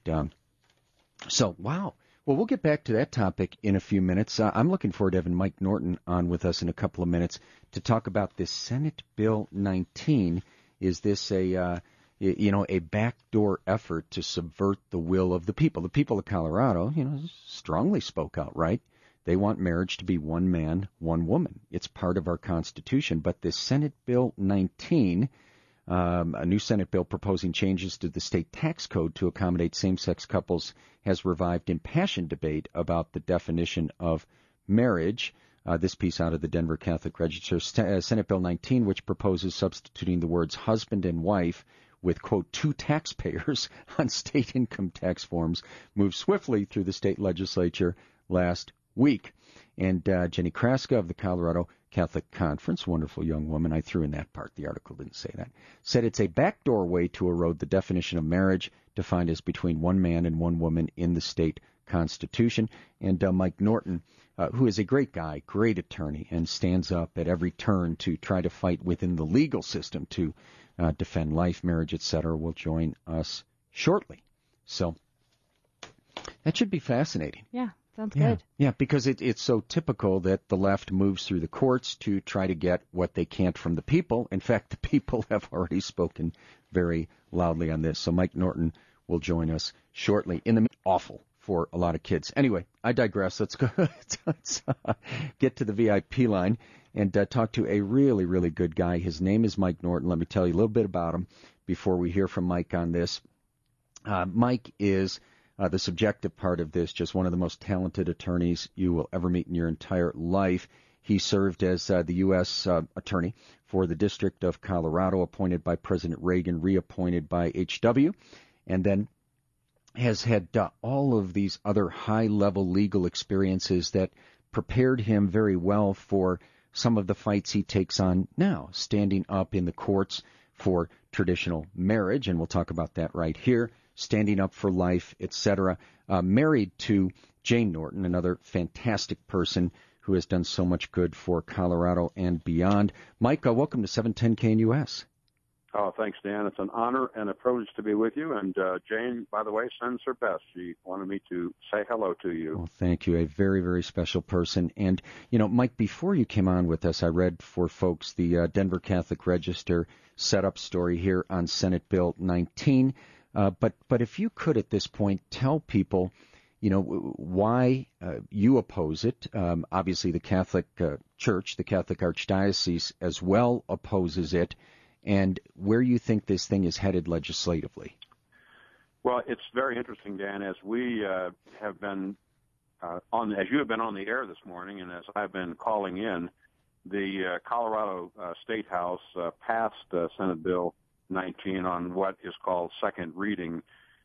So, wow. Well, we'll get back to that topic in a few minutes. I'm looking forward to having Mike Norton on with us in a couple of minutes to talk about this Senate Bill 19. Is this a backdoor effort to subvert the will of the people? The people of Colorado, strongly spoke out, right? They want marriage to be one man, one woman. It's part of our Constitution. But this Senate Bill 19, a new Senate bill proposing changes to the state tax code to accommodate same-sex couples, has revived impassioned debate about the definition of marriage. This piece out of the Denver Catholic Register, Senate Bill 19, which proposes substituting the words husband and wife with, quote, two taxpayers on state income tax forms, moved swiftly through the state legislature last week. And Jenny Kraska of the Colorado Catholic Conference, wonderful young woman, I threw in that part, the article didn't say that, said it's a backdoor way to erode the definition of marriage defined as between one man and one woman in the state Constitution. And Mike Norton, who is a great guy, great attorney, and stands up at every turn to try to fight within the legal system to defend life, marriage, etc., will join us shortly. So that should be fascinating. Yeah. Sounds good. Yeah, because it's so typical that the left moves through the courts to try to get what they can't from the people. In fact, the people have already spoken very loudly on this. So Mike Norton will join us shortly. Awful for a lot of kids. Anyway, I digress. Let's go. Let's get to the VIP line and talk to a really, really good guy. His name is Mike Norton. Let me tell you a little bit about him before we hear from Mike on this. Mike is the subjective part of this, just one of the most talented attorneys you will ever meet in your entire life. He served as the U.S. attorney for the District of Colorado, appointed by President Reagan, reappointed by H.W., and then has had all of these other high-level legal experiences that prepared him very well for some of the fights he takes on now, standing up in the courts for traditional marriage, and we'll talk about that right here, standing up for life, etc. Married to Jane Norton, another fantastic person who has done so much good for Colorado and beyond. Mike, welcome to 710 KNUS. Oh, thanks, Dan. It's an honor and a privilege to be with you. And Jane, by the way, sends her best. She wanted me to say hello to you. Well, thank you. A very, very special person. And, Mike, before you came on with us, I read for folks the Denver Catholic Register setup story here on Senate Bill 19. But if you could at this point tell people, why you oppose it. Obviously, the Catholic Church, the Catholic Archdiocese as well opposes it, and where you think this thing is headed legislatively. Well, it's very interesting, Dan, as we have been as you have been on the air this morning, and as I've been calling in, the Colorado State House passed Senate Bill 19 on what is called second reading.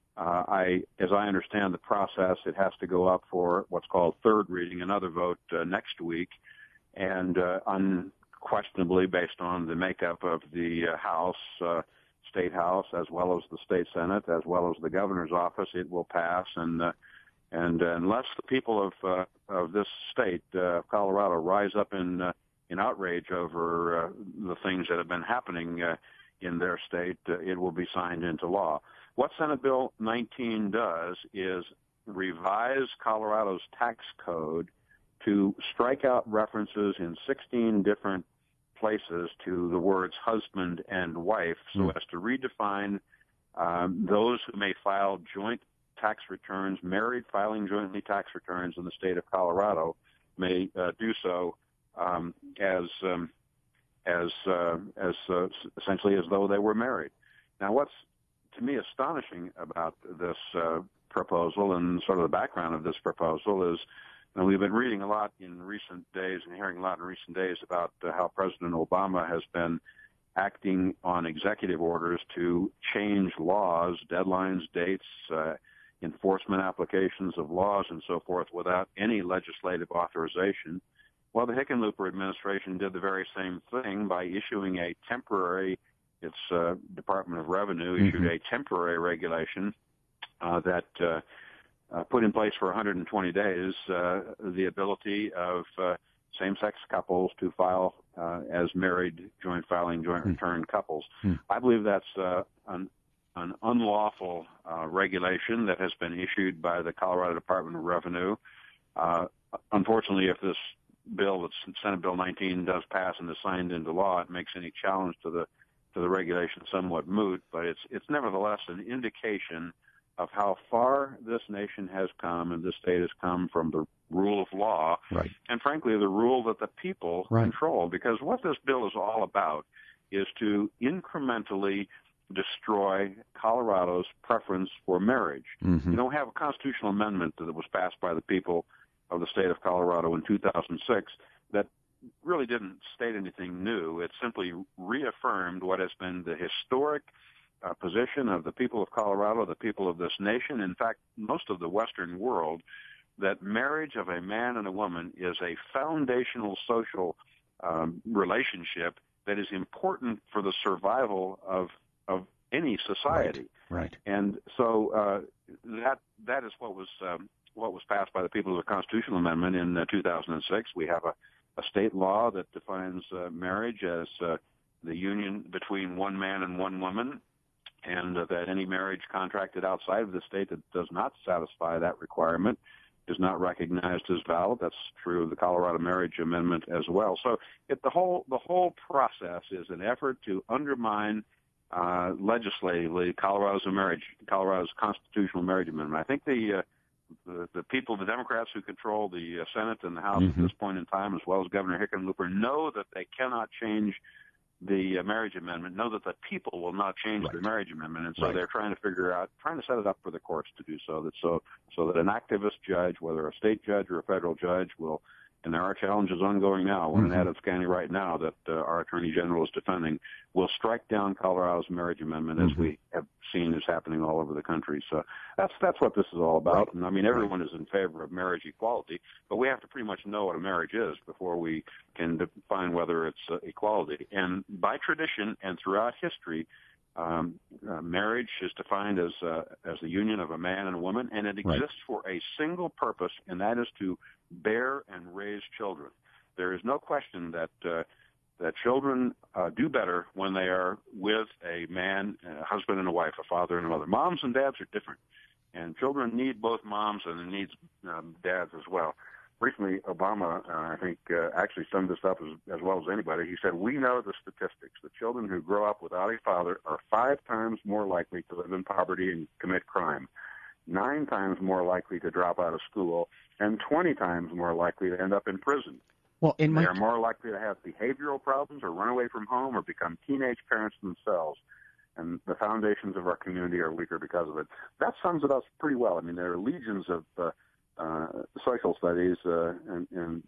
As I understand the process, it has to go up for what's called third reading, another vote next week, and unquestionably, based on the makeup of the State House, as well as the State Senate, as well as the Governor's office, it will pass. And unless the people of this state, Colorado, rise up in outrage over the things that have been happening in their state, it will be signed into law. What Senate Bill 19 does is revise Colorado's tax code to strike out references in 16 different places to the words husband and wife, so as to redefine those who may file joint tax returns, married filing jointly tax returns in the state of Colorado may do so as essentially as though they were married. Now, what's to me astonishing about this proposal and sort of the background of this proposal is, we've been reading a lot in recent days and hearing a lot in recent days about how President Obama has been acting on executive orders to change laws, deadlines, dates, enforcement applications of laws and so forth without any legislative authorization. Well, the Hickenlooper administration did the very same thing by issuing a temporary, its Department of Revenue issued a temporary regulation that put in place for 120 days the ability of same-sex couples to file as married, joint filing, joint return couples. I believe that's an an unlawful regulation that has been issued by the Colorado Department of Revenue. Unfortunately, if this bill, Senate Bill 19, does pass and is signed into law, it makes any challenge to the regulation somewhat moot. But it's nevertheless an indication of how far this nation has come and this state has come from the rule of law, right, and frankly the rule that the people control. Because what this bill is all about is to incrementally destroy Colorado's preference for marriage. Mm-hmm. You don't have a constitutional amendment that was passed by the people of the state of Colorado in 2006 that really didn't state anything new. It simply reaffirmed what has been the historic position of the people of Colorado, the people of this nation, in fact, most of the Western world, that marriage of a man and a woman is a foundational social relationship that is important for the survival of any society. Right. And so that is what was passed by the people of the constitutional amendment in 2006. We have a state law that defines marriage as the union between one man and one woman, and that any marriage contracted outside of the state that does not satisfy that requirement is not recognized as valid. That's true of the Colorado Marriage Amendment as well. So the whole process is an effort to undermine legislatively Colorado's constitutional marriage amendment. I think the people, the Democrats who control the Senate and the House at this point in time, as well as Governor Hickenlooper, know that they cannot change the marriage amendment, know that the people will not change the marriage amendment, and so they're trying to set it up for the courts to do so that an activist judge, whether a state judge or a federal judge, will, and there are challenges ongoing now, one in Adams County right now that our Attorney General is defending, will strike down Colorado's marriage amendment, as we have seen is happening all over the country. So that's what this is all about. And I mean, everyone is in favor of marriage equality, but we have to pretty much know what a marriage is before we can define whether it's equality. And by tradition and throughout history, marriage is defined as the union of a man and a woman, and it exists for a single purpose, and that is to bear and raise children. There is no question that children do better when they are with a man, a husband and a wife, a father and a mother. Moms and dads are different, and children need both moms and they need dads as well. Recently, Obama, I think, actually summed this up as well as anybody. He said, "We know the statistics. The children who grow up without a father are 5 times more likely to live in poverty and commit crime, 9 times more likely to drop out of school, and 20 times more likely to end up in prison. Well, they are more likely to have behavioral problems or run away from home or become teenage parents themselves. And the foundations of our community are weaker because of it." That sums it up pretty well. I mean, there are legions of social studies and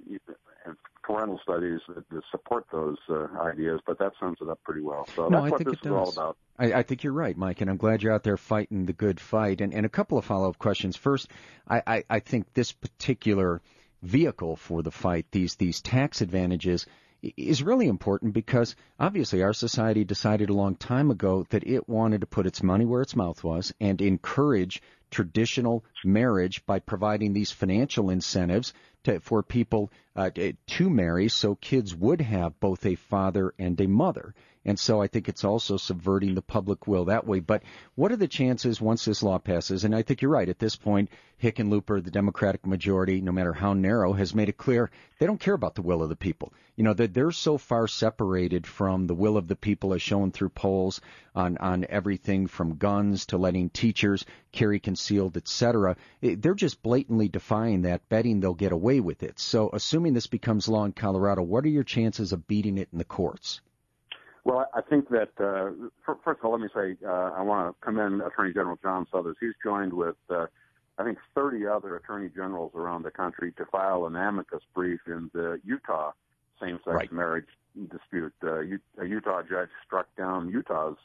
parental studies that support those ideas, but that sums it up pretty well. So that's what this is all about. I think you're right, Mike, and I'm glad you're out there fighting the good fight. And a couple of follow-up questions. First, I think this particular vehicle for the fight, these tax advantages, is really important because obviously our society decided a long time ago that it wanted to put its money where its mouth was and encourage traditional marriage by providing these financial incentives for people to marry so kids would have both a father and a mother. And so I think it's also subverting the public will that way. But what are the chances once this law passes? And I think you're right. At this point, Hickenlooper, the Democratic majority, no matter how narrow, has made it clear they don't care about the will of the people. You know, that they're so far separated from the will of the people as shown through polls on everything from guns to letting teachers carry concealed, etc. They're just blatantly defying that, betting they'll get away with it. So assuming this becomes law in Colorado, what are your chances of beating it in the courts? Well, I think that, first of all, let me say I want to commend Attorney General John Suthers. He's joined with, I think, 30 other attorney generals around the country to file an amicus brief in the Utah same-sex marriage dispute. A Utah judge struck down Utah's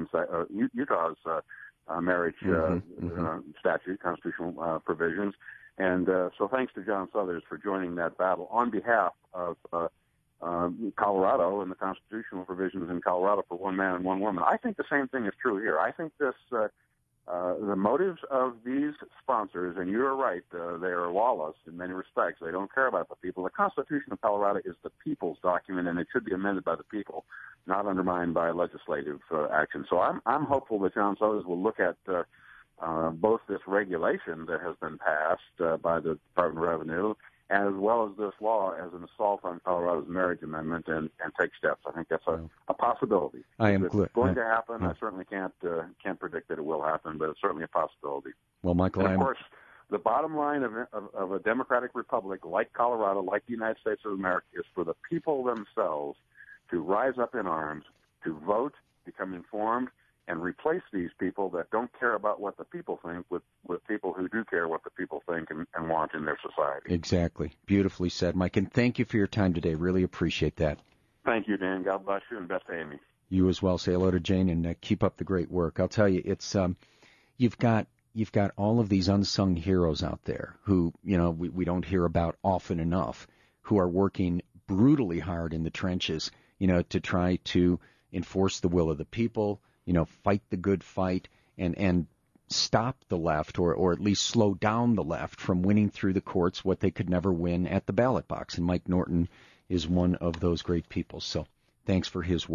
marriage statute, constitutional provisions. And so thanks to John Suthers for joining that battle on behalf of Colorado and the constitutional provisions in Colorado for one man and one woman. I think the same thing is true here. I think this the motives of these sponsors, and you're right, they are lawless in many respects. They don't care about the people. The Constitution of Colorado is the people's document, and it should be amended by the people, not undermined by legislative action. So I'm hopeful that John Sothers will look at both this regulation that has been passed by the Department of Revenue, as well as this law as an assault on Colorado's marriage amendment and take steps. I think that's a possibility. I am It's going to happen. I certainly can't predict that it will happen, but it's certainly a possibility. Well, Michael, and of course, the bottom line of a democratic republic like Colorado, like the United States of America, is for the people themselves to rise up in arms, to vote, become informed, and replace these people that don't care about what the people think with people who do care what the people think and want in their society. Exactly. Beautifully said, Mike. And thank you for your time today. Really appreciate that. Thank you, Dan. God bless you, and best to Amy. You as well. Say hello to Jane, and keep up the great work. I'll tell you, it's you've got all of these unsung heroes out there who, we don't hear about often enough, who are working brutally hard in the trenches, to try to enforce the will of the people, fight the good fight and stop the left or at least slow down the left from winning through the courts what they could never win at the ballot box. And Mike Norton is one of those great people. So thanks for his work.